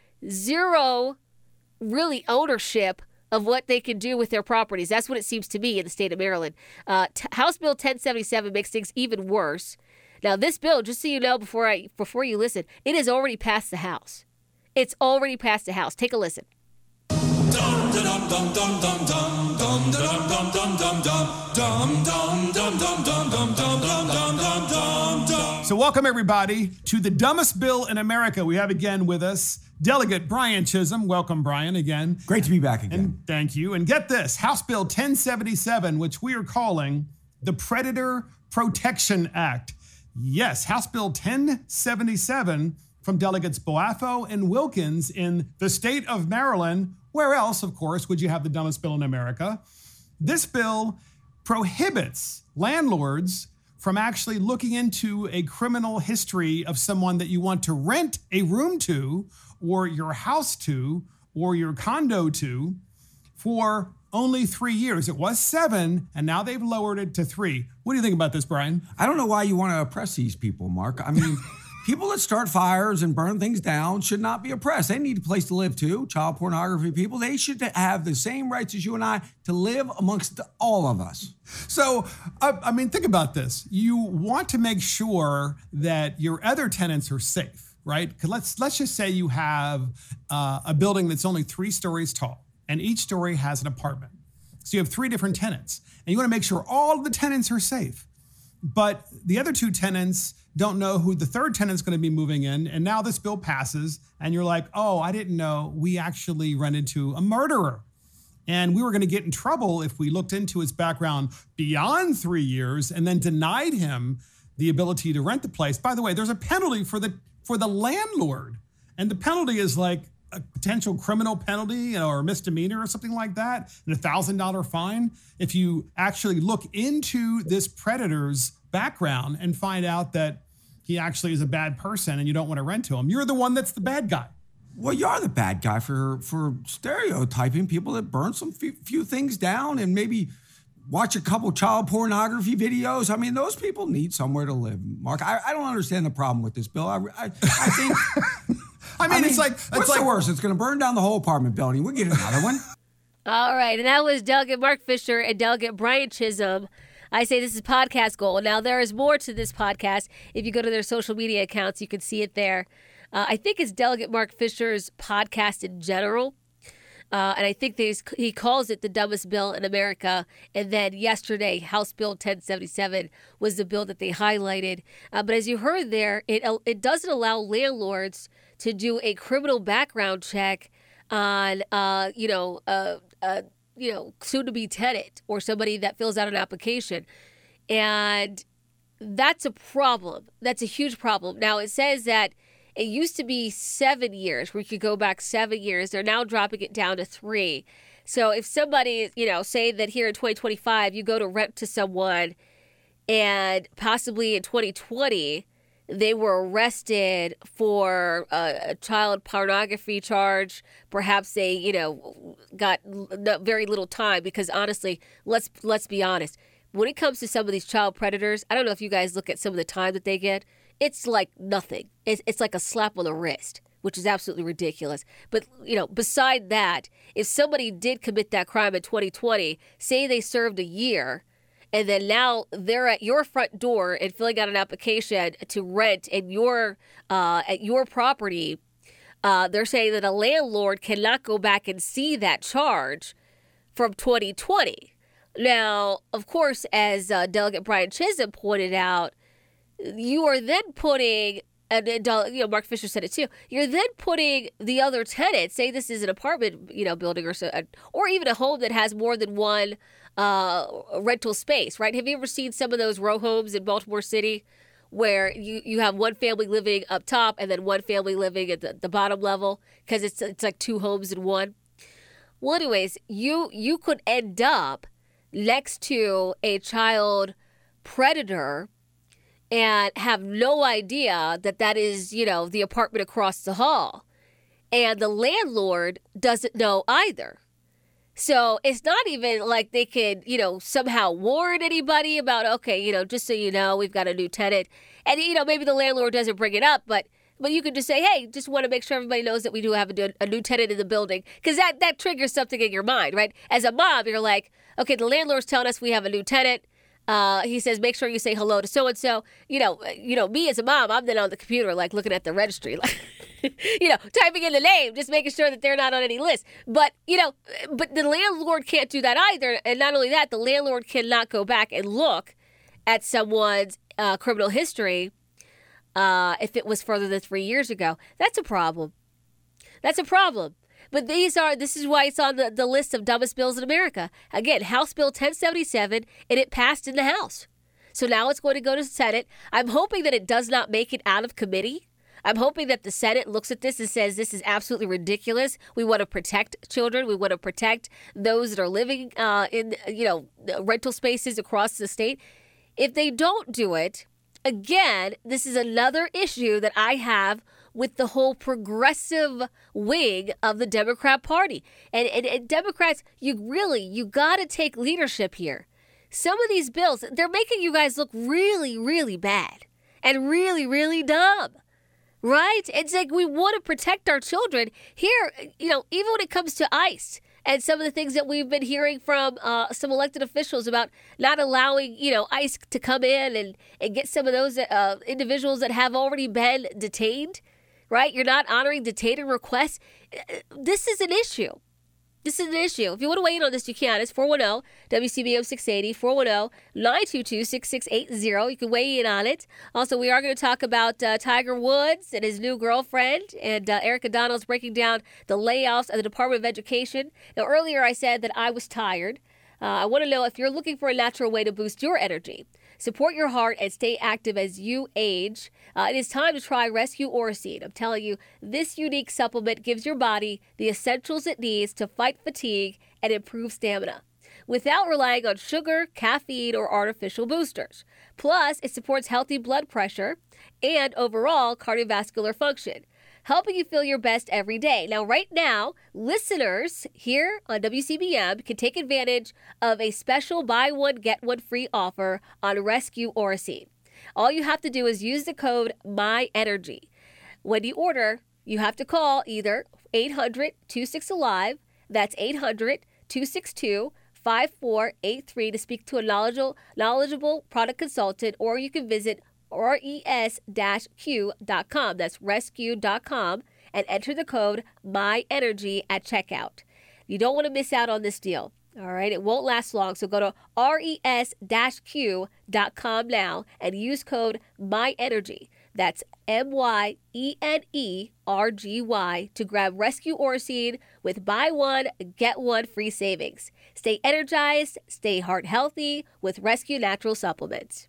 zero really ownership of what they can do with their properties. That's what it seems to me in the state of Maryland. Uh, t- House Bill ten seventy-seven makes things even worse. Now, this bill, just so you know before I before you listen, it has already passed the House. It's already passed the House. Take a listen. So welcome, everybody, to the dumbest bill in America. We have again with us Delegate Brian Chisholm. Welcome, Brian, again. Great to be back again. And thank you. And get this, House Bill ten seventy-seven, which we are calling the Predator Protection Act. Yes, House Bill ten seventy-seven from Delegates Boafo and Wilkins in the state of Maryland. Where else, of course, would you have the dumbest bill in America? This bill prohibits landlords from actually looking into a criminal history of someone that you want to rent a room to or your house to or your condo to for only three years. It was seven, and now they've lowered it to three. What do you think about this, Brian? I don't know why you want to oppress these people, Mark. I mean, people that start fires and burn things down should not be oppressed. They need a place to live too. Child pornography people, they should have the same rights as you and I to live amongst all of us. So, I, I mean, think about this. You want to make sure that your other tenants are safe, right? Because let's, let's just say you have uh, a building that's only three stories tall. And each story has an apartment. So you have three different tenants. And you want to make sure all of the tenants are safe. But the other two tenants don't know who the third tenant's going to be moving in. And now this bill passes. And you're like, oh, I didn't know we actually ran into a murderer. And we were going to get in trouble if we looked into his background beyond three years and then denied him the ability to rent the place. By the way, there's a penalty for the for the landlord. And the penalty is like a potential criminal penalty or misdemeanor or something like that, and a one thousand dollars fine if you actually look into this predator's background and find out that he actually is a bad person and you don't want to rent to him. You're the one that's the bad guy. Well, you're the bad guy for for stereotyping people that burn some few, few things down and maybe watch a couple child pornography videos. I mean, those people need somewhere to live, Mark. I, I don't understand the problem with this bill. I, I, I think... I, mean, I mean, it's like... It's what's like, the worst? It's going to burn down the whole apartment building. We'll get another one. All right, and that was Delegate Mark Fisher and Delegate Brian Chisholm. I say this is podcast gold. Now, there is more to this podcast. If you go to their social media accounts, you can see it there. Uh, I think it's Delegate Mark Fisher's podcast in general. Uh, and I think there's, he calls it the dumbest bill in America. And then yesterday, House Bill ten seventy-seven was the bill that they highlighted. Uh, but as you heard there, it it doesn't allow landlords to do a criminal background check on, uh, you know, uh, uh, you know, soon-to-be tenant or somebody that fills out an application. And that's a problem. That's a huge problem. Now, it says that it used to be seven years where you could go back seven years. They're now dropping it down to three. So if somebody, you know, say that here in twenty twenty-five, you go to rent to someone and possibly in twenty twenty, they were arrested for a, a child pornography charge. Perhaps they, you know, got l- very little time because honestly, let's let's be honest. When it comes to some of these child predators, I don't know if you guys look at some of the time that they get. It's like nothing. It's, it's like a slap on the wrist, which is absolutely ridiculous. But, you know, beside that, if somebody did commit that crime in twenty twenty, say they served a year, and then now they're at your front door and filling out an application to rent in your, uh, at your property, uh, they're saying that a landlord cannot go back and see that charge from twenty twenty. Now, of course, as uh, Delegate Brian Chisholm pointed out, you are then putting, and, and you know, Mark Fisher said it too, you're then putting the other tenants, say this is an apartment, you know, building or so, or even a home that has more than one uh, rental space, right? Have you ever seen some of those row homes in Baltimore City where you, you have one family living up top and then one family living at the, the bottom level because it's it's like two homes in one? Well, anyways, you you could end up next to a child predator and have no idea that that is, you know, the apartment across the hall. And the landlord doesn't know either. So it's not even like they could, you know, somehow warn anybody about, okay, you know, just so you know, we've got a new tenant. And, you know, maybe the landlord doesn't bring it up, but but you could just say, hey, just want to make sure everybody knows that we do have a, a new tenant in the building. Because that, that triggers something in your mind, right? As a mom, you're like, okay, the landlord's telling us we have a new tenant. Uh, he says, make sure you say hello to so-and-so. You know, you know, me as a mom, I'm then on the computer, like looking at the registry, like, you know, typing in the name, just making sure that they're not on any list. But, you know, but the landlord can't do that either. And not only that, the landlord cannot go back and look at someone's uh, criminal history uh, if it was further than three years ago. That's a problem. That's a problem. But these are, this is why it's on the, the list of dumbest bills in America. Again, House Bill ten seventy-seven, and it passed in the House. So now it's going to go to the Senate. I'm hoping that it does not make it out of committee. I'm hoping that the Senate looks at this and says this is absolutely ridiculous. We want to protect children. We want to protect those that are living uh, in, you know, rental spaces across the state. If they don't do it, again, this is another issue that I have with the whole progressive wing of the Democrat Party. And, and, and Democrats, you really, you got to take leadership here. Some of these bills, they're making you guys look really, really bad and really, really dumb, right? It's like we want to protect our children. Here, you know, even when it comes to ICE and some of the things that we've been hearing from uh, some elected officials about not allowing, you know, ICE to come in and, and get some of those uh, individuals that have already been detained, right? You're not honoring detainer requests. This is an issue. This is an issue. If you want to weigh in on this, you can. It's four one zero W C B M six eighty, four one zero nine two two six six eight zero. You can weigh in on it. Also, we are going to talk about uh, Tiger Woods and his new girlfriend. And uh, Erica Donald's breaking down the layoffs at the Department of Education. Now, earlier I said that I was tired. Uh, I want to know if you're looking for a natural way to boost your energy. support your heart, and stay active as you age. Uh, it is time to try Rescue Oroseed. I'm telling you, this unique supplement gives your body the essentials it needs to fight fatigue and improve stamina, without relying on sugar, caffeine, or artificial boosters. Plus, it supports healthy blood pressure and overall cardiovascular function, helping you feel your best every day. Now, right now, listeners here on W C B M can take advantage of a special buy one, get one free offer on Rescue Oroseed. All you have to do is use the code MyEnergy. When you order, you have to call either eight hundred, two six, alive, that's eight hundred, two six two, five four eight three to speak to a knowledgeable, knowledgeable product consultant, or you can visit res dash q dot com. That's rescue dot com, and enter the code MyEnergy at checkout. You don't want to miss out on this deal. All right, it won't last long, so go to res dash q dot com now and use code MyEnergy. That's M Y E N E R G Y to grab Rescue Oroseed with buy one, get one free savings. Stay energized, stay heart healthy with Rescue Natural Supplements.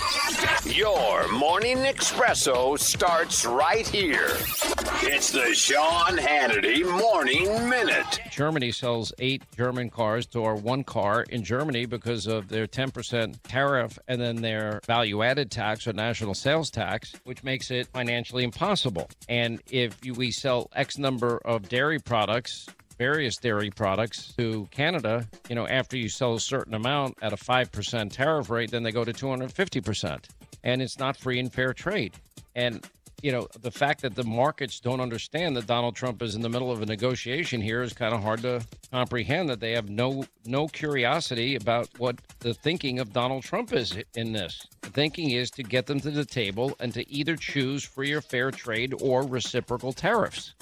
Your morning espresso starts right here. It's the Sean Hannity Morning Minute. Germany sells eight German cars to our one car in Germany because of their ten percent tariff and then their value-added tax or national sales tax, which makes it financially impossible. And if you, we sell X number of dairy products, various dairy products to Canada, you know, after you sell a certain amount at a five percent tariff rate, then they go to two hundred fifty percent. And it's not free and fair trade. And, you know, the fact that the markets don't understand that Donald Trump is in the middle of a negotiation here is kind of hard to comprehend, that they have no no curiosity about what the thinking of Donald Trump is in this. The thinking is to get them to the table and to either choose free or fair trade or reciprocal tariffs.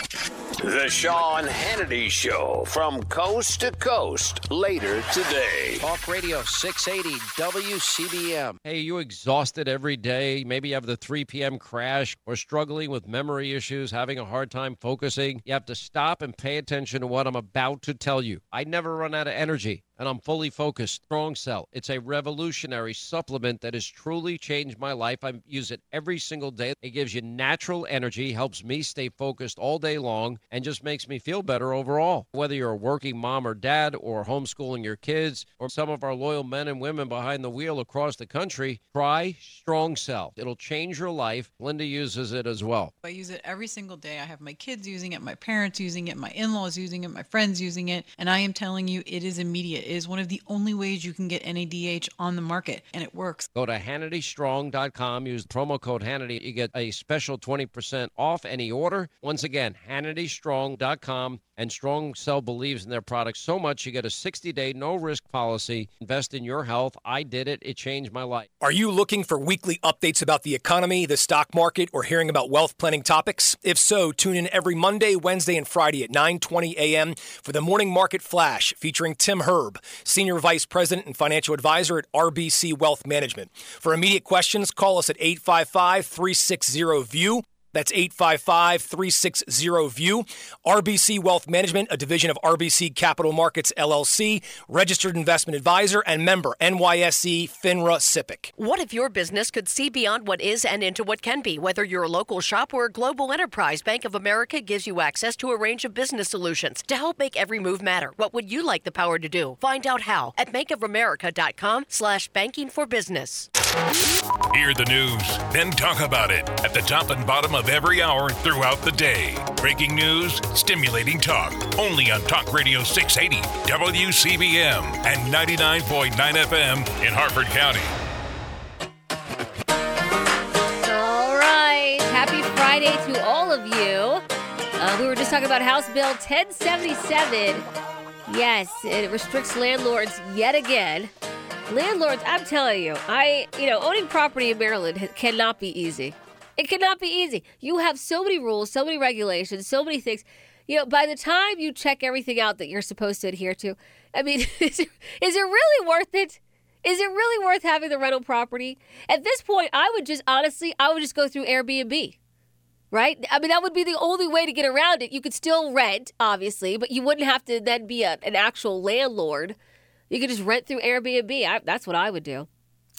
The Sean Hannity Show from coast to coast later today. Talk Radio six eighty W C B M. Hey, you exhausted every day? Maybe you have the three p.m. crash or struggling with memory issues, having a hard time focusing. You have to stop and pay attention to what I'm about to tell you. I never run out of energy, and I'm fully focused. Strong Cell. It's a revolutionary supplement that has truly changed my life. I use it every single day. It gives you natural energy, helps me stay focused all day long, and just makes me feel better overall. Whether you're a working mom or dad or homeschooling your kids or some of our loyal men and women behind the wheel across the country, try Strong Cell. It'll change your life. Linda uses it as well. I use it every single day. I have my kids using it, my parents using it, my in-laws using it, my friends using it, and I am telling you, it is immediate. It is one of the only ways you can get N A D H on the market, and it works. Go to Hannity Strong dot com. Use promo code Hannity. You get a special twenty percent off any order. Once again, Hannity Strong dot com. And Strong Cell believes in their products so much, you get a sixty-day no-risk policy. Invest in your health. I did it. It changed my life. Are you looking for weekly updates about the economy, the stock market, or hearing about wealth planning topics? If so, tune in every Monday, Wednesday, and Friday at nine twenty a.m. for the Morning Market Flash featuring Tim Herb, Senior Vice President and Financial Advisor at R B C Wealth Management. For immediate questions, call us at eight five five, three six zero, V I E W. That's eight five five, three six zero, V I E W. R B C Wealth Management, a division of R B C Capital Markets, L L C, registered investment advisor and member N Y S E FINRA SIPC. What if your business could see beyond what is and into what can be? Whether you're a local shop or a global enterprise, Bank of America gives you access to a range of business solutions to help make every move matter. What would you like the power to do? Find out how at bankofamerica.com slash banking for business. Hear the news, then talk about it at the top and bottom of every hour throughout the day. Breaking news, stimulating talk. Only on Talk Radio six eighty W C B M and ninety-nine point nine F M in Harford County. All right. Happy Friday to all of you. Uh, we were just talking about House Bill ten seventy-seven. Yes, it restricts landlords yet again. Landlords, I'm telling you, I, you know, owning property in Maryland cannot be easy. It cannot be easy. You have so many rules, so many regulations, so many things. You know, by the time you check everything out that you're supposed to adhere to, I mean, is it, is it really worth it? Is it really worth having the rental property? At this point, I would just, honestly, I would just go through Airbnb, right? I mean, that would be the only way to get around it. You could still rent, obviously, but you wouldn't have to then be a, an actual landlord. You could just rent through Airbnb. I, that's what I would do.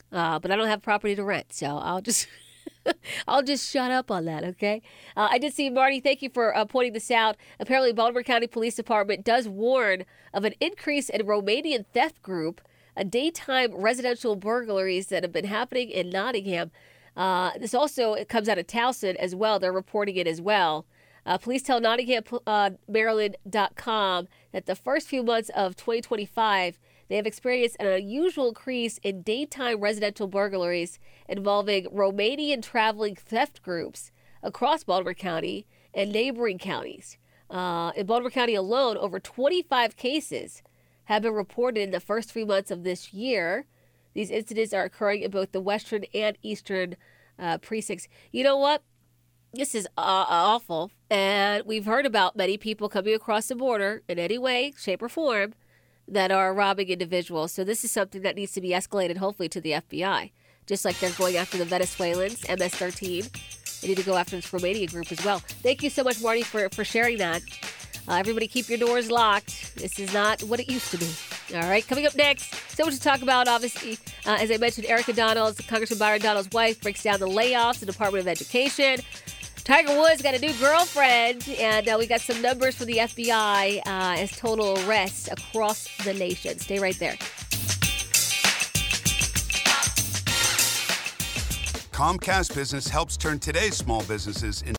uh, but I don't have property to rent, so I'll just I'll just shut up on that, okay? Uh, I did see, Marty, thank you for uh, pointing this out. Apparently, Baltimore County Police Department does warn of an increase in Romanian theft group, a daytime residential burglaries that have been happening in Nottingham. Uh, this also it comes out of Towson as well. They're reporting it as well. Uh, police tell Nottingham Maryland dot com that the first few months of twenty twenty-five, they have experienced an unusual increase in daytime residential burglaries involving Romanian traveling theft groups across Baltimore County and neighboring counties. Uh, in Baltimore County alone, over twenty-five cases have been reported in the first three months of this year. These incidents are occurring in both the western and eastern uh, precincts. You know what? This is uh, awful, and we've heard about many people coming across the border in any way, shape, or form that are robbing individuals. So this is something that needs to be escalated, hopefully, to the F B I. Just like they're going after the Venezuelans, M S thirteen. They need to go after this Romanian group as well. Thank you so much, Marty, for, for sharing that. Uh, everybody keep your doors locked. This is not what it used to be. All right, coming up next, so much to talk about, obviously. Uh, as I mentioned, Erica Donalds, Congressman Byron Donalds' wife, breaks down the layoffs in the Department of Education. Tiger Woods got a new girlfriend, and uh, we got some numbers for the F B I uh, as total arrests across the nation. Stay right there. Comcast Business helps turn today's small businesses into